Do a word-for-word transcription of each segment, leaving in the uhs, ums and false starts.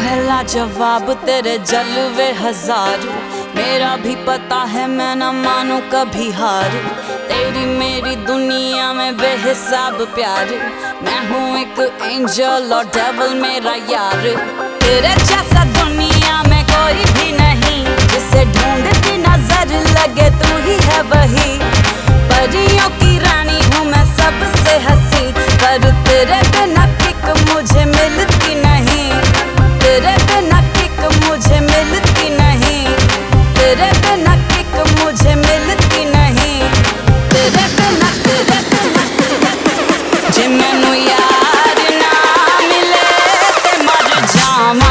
है लाजवाब तेरे जलवे हजार, मेरा भी पता है मैं न मानू कभी हार। तेरी मेरी दुनिया में बेहिसाब प्यार, मैं हूँ एक एंजल और डेविल मेरा यार। तेरे जैसा दुनिया में कोई भी नहीं, जिसे ढूंढती नजर लगे तू ही है वही। परियों की रानी हूँ मैं सबसे हंसी, पर तेरे बिना किक मुझे मिलती नहीं। तेरे बिना किक मुझे मिलती नहीं। तेरे बिना किक मुझे मिलती नहीं। तेरे बिना तेरे बिना जे मैनू यार ना मिले ते मर जावां,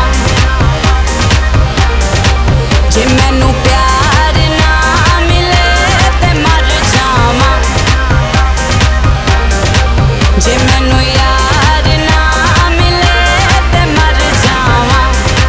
जे मैनू प्यार ना मिले ते मर जावां, जे मैनू यार ना मिले ते मर जावां,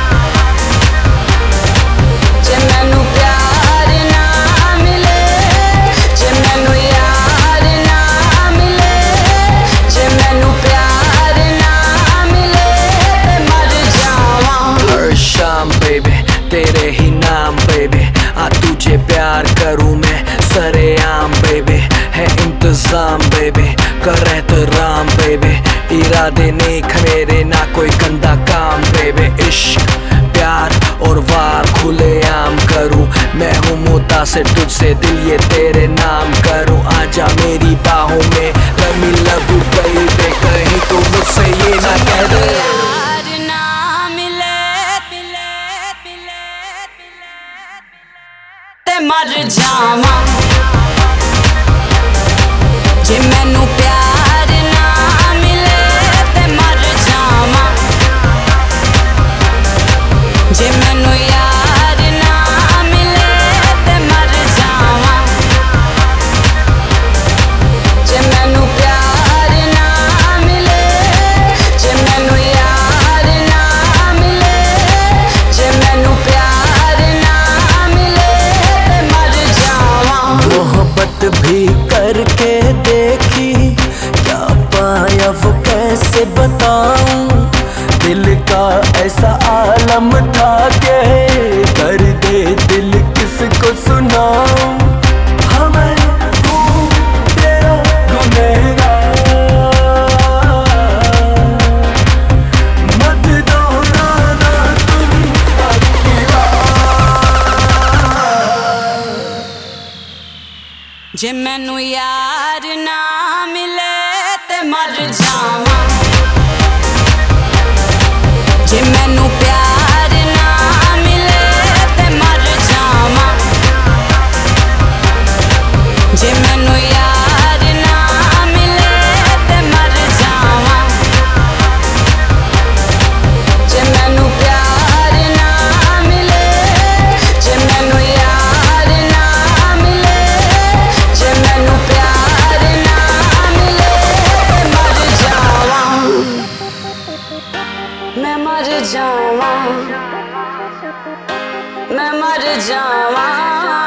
जे मैनू प्यार ना मिले, जे मैनू यार ना मिले, जे मैनू प्यार ना मिले ते मर जावां। हर शाम बेबी तेरे ही नाम बेबी, आ तुझे प्यार करूँ मैं सरेआम बेबी। है इंतजाम बेबी कर एहतराम बेबी, इरादे नेक मेरे ना कोई गंदा काम बेबी। इश्क प्यार और वार खुले आम करूँ, मैं हूँ मुतासिर तुझसे दिल ये तेरे नाम करूँ। आजा मेरी बाहों में let me love you baby, कहीं तो मुझसे ये ना कह दे यार ना मिले ते मर जावां, जे मैनू प्यार ना मिले ते मर जावां, जे मैनू यार ना मिले ते मर जावां, जे मैनू प्यार ना मिले, जे मैनू यार ना मिले, जे मैनू प्यार ना मिले ते मर जावां। मोहब्बत भी करके देखी, क्या पाया वो कैसे बताऊं। दिल का ऐसा आलम था के दर्द दिल किसको सुनाऊं। हाँ मैं हूँ तेरा गुनहगार, मत दोहराना तुम अपनी बात। जे मैनू यार ना मिले ते मर जावां, जे मैनू प्यार ना मिले ते मर जावां, जे मैनू यार ना मिले ते मर जावां, जे मैनू प्यार ना मिले, जे मैनू यार ना मिले, जे मैनू प्यार ना मिले ते मर जावां, मैं मर जावां, मैं मर जावां।